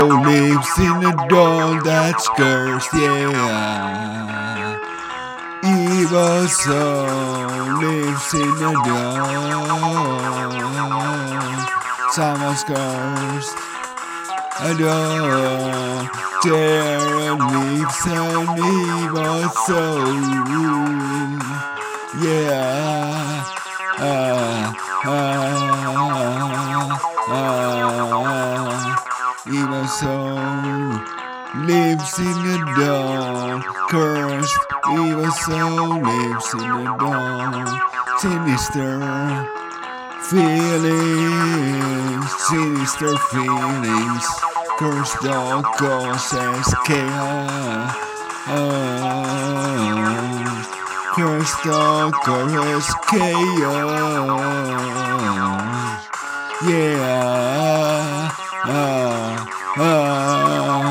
lives in a doll that's cursed, yeah. Evil soul lives in a doll. Someone's cursed. A doll. Terror lives an evil soul. Yeah. Evil soul lives in a doll. Cursed evil soul lives in a doll. Sinister feelings. Cursed doll causes chaos. Cursed doll causes chaos. Yeah.